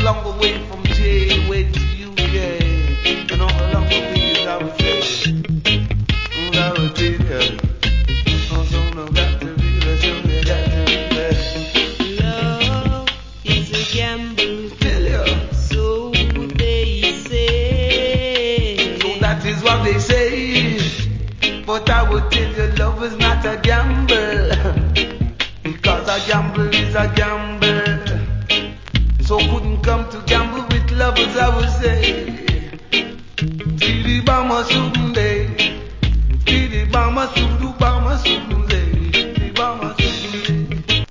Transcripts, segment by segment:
long way from J way to UK. And all along the way is I would say. I would say, also no got to be the show, you got to be there. Love is a gamble, Tell ya. so they say. So that is what they say. But I would tell you love is not a gamble. Because a gamble is a gamble. So couldn't come to gamble with lovers, I would say. Speedy Bama Sunday. Speedy Bama Sudu Bama Sunday. Speedy Bama Sunday.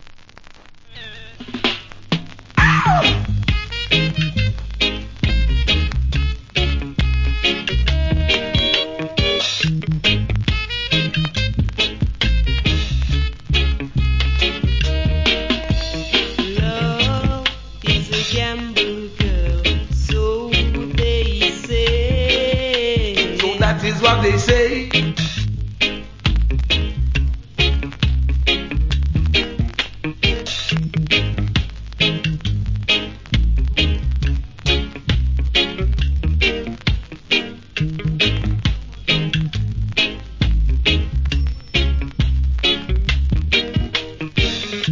Love is a gamble, girl, so they say. So that is what they say.